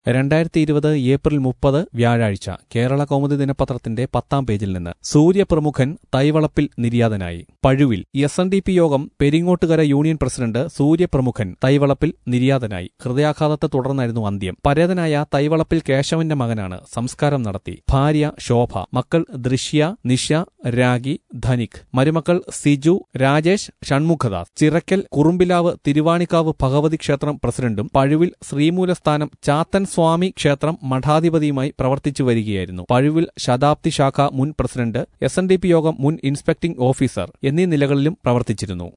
2020 April 30 വ്യാഴാഴ്ച കേരള കൗമുദി ദിനപത്രത്തിന്റെ 10-ാം പേജിൽ നിന്ന് സൂര്യപ്രമുഖൻ തൈവളപ്പിൽ നിര്യാതനായി. പഴുവിൽ SNDP യോഗം പെരിങ്ങോട്ടുകര യൂണിയൻ പ്രസിഡന്റ് സൂര്യപ്രമുഖൻ തൈവളപ്പിൽ നിര്യാതനായി. ഹൃദയാഘാതത്തെ തുടർന്നായിരുന്നു അന്ത്യം. പരേതനായ തൈവളപ്പിൽ കേശവന്റെ മകനാണ്. സംസ്കാരം നടത്തി. ഭാര്യ ശോഭ, മക്കൾ ദൃശ്യ, നിഷ, രാഗി, ധനിക്, മരുമക്കൾ സിജു, രാജേഷ്, ഷൺമുഖദാസ്. ചിറക്കൽ കുറുമ്പിലാവ് തിരുവാണിക്കാവ് ഭഗവതി ക്ഷേത്രം പ്രസിഡന്റും പഴുവിൽ ശ്രീമൂലസ്ഥാനം ചാത്തൻ സ്വാമി ക്ഷേത്രം മഠാധിപതിയുമായി പ്രവർത്തിച്ചു വരികയായിരുന്നു. പഴുവിൽ ശതാബ്ദി ശാഖ മുൻ പ്രസിഡന്റ്, SNDP യോഗം മുൻ ഇൻസ്പെക്ടിംഗ് ഓഫീസർ എന്നീ നിലകളിലും പ്രവർത്തിച്ചിരുന്നു.